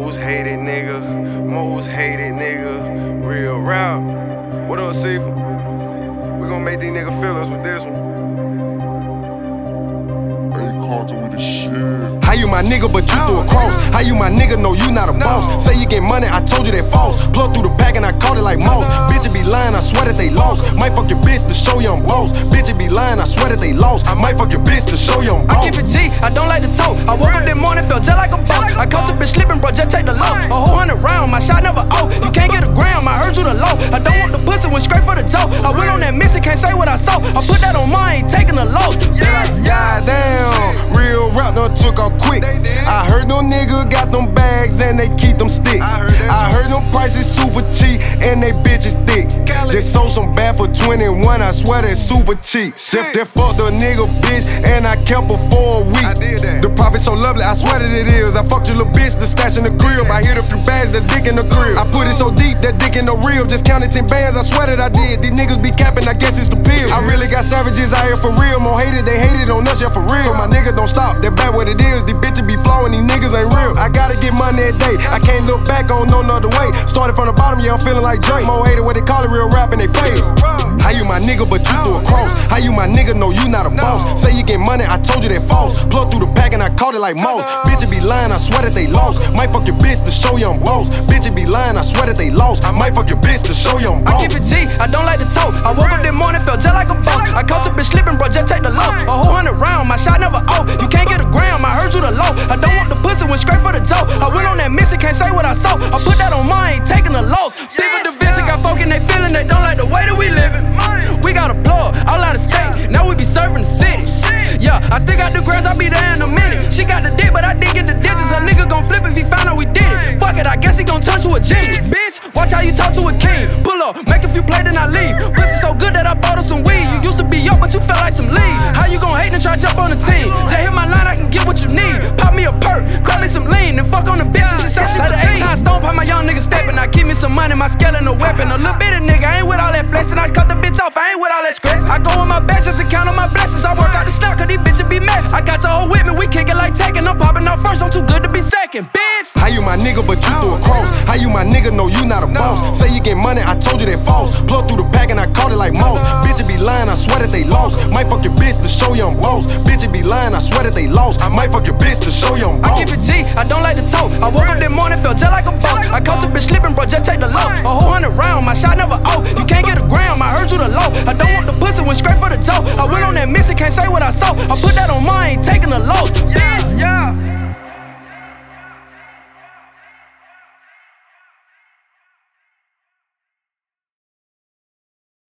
Most hated nigga, most hated nigga. Real rap. What up, Sifa? We gon' make these niggas feel us with this one. Carter with the shit. How you my nigga, but you threw a cross? How you my nigga, know you not a boss? Say you get money, I told you that false. Plug through the pack and I caught it like moss. Bitches be lying, I swear that they lost. Might fuck your bitch to show you I'm boss. Bitches be lying, I swear that they lost. I might fuck your bitch to show you I'm boss. I keep it G, I don't like to talk. I woke up this morning, felt just like a boss. I caught the bitch slipping, bro, just take the loss. A whole 100 round, my shot never off. You can't get a gram, I heard you the low. I don't want the pussy, went straight for the toe. I went on that mission, can't say what I saw. I put that on mine, ain't taking the loss. Yeah, damn. Real rap done took off quick. I heard no nigga got them bags and they keep them stick. I heard them prices super cheap and they bitches thick. Just sold some bad for 21, I swear that's super cheap. Just fucked a nigga bitch and I kept her for a week. The profit so lovely, I swear that it is. I fucked your little bitch, the stash in the crib. I hit a few bags, that dick in the crib. I put it so deep, that dick in the real. Just counted 10 bands, I swear that I did. These niggas be capping, I guess it's the pill. I really got savages out here for real. More hated, they hated on us, yeah for real. So my nigga don't stop, that bad what it is. These bitches be flowing, these niggas ain't real. I gotta get money every day, I can't look back on no other way. Started from the bottom, yeah I'm feeling like Drake. More hated what they call it, real rap in they face. How you my nigga, but you threw a cross? How you my nigga, know you not a boss? Say you get money, I told you that false. Plug through the pack and I caught it like moss. Bitches be lying, I swear that they lost. Might fuck your bitch to show you I'm boss. Bitches be lying, I swear that they lost. I might fuck your bitch to show you I'm boss. I keep it G, I don't like to talk. I woke up this morning, felt just like a boss. I caught the bitch slipping, bro, just take the loss. A whole 100 round, my shot never off. You can't get a gram, I heard you the low. I don't want the pussy, went straight for the toe. I went on that mission, can't say what I saw. I put that on mine, ain't taking the loss. Sifa the bitch, got folk and they feeling they don't like the way that we living. We got a plug, all out of state, now we be serving the city. Yeah, I still got the girls, I'll be there in a minute. She got the dick, but I didn't get the digits. A nigga gon' flip if he found out we did it. Fuck it, I guess he gon' turn to a gymnast. Bitch, watch how you talk to a king. Pull up, make a few play, then I leave. Pussy so good that I bought her some weed. You used to be up, but you felt like some lead. How you gon' hate and try to jump on the team? Just hit my line, I can get what you need. Pop me a perk, grab me some lean, and fuck on the bitches. She say she like the 8-time stone, pop my young nigga steppin'. I keep me some money, my scale and a weapon. A little bit of nigga, I ain't with all that flexin'. I cut the bitch off, I ain't with all that stress. I go with my best just to count on my blessings. I work out the stock, cause these bitches be messy. I got your hoe with me, we kick it like Tekken. I'm popping out first, I'm too good to be second, bitch. How you my nigga, but you threw a cross? How you my nigga, know you not a boss? Say you get money, I told you that false. Plug through the pack and I caught it like moss. Bitches be lying, I swear that they lost. Might fuck your bitch to show you I'm boss. Bitches be lying, I swear that they lost. I might fuck your bitch to show you I'm boss. I keep it G, I don't like to talk. I woke up this morning, felt just like a boss. I caught the bitch slipping, bro, just take the loss. A whole 100 round, my shot never off. You can't get a gram, I heard you the low. I don't want the pussy, went straight for the toe. I went on that mission, can't say what I saw. I put that on mine, ain't taking the loss. Yeah.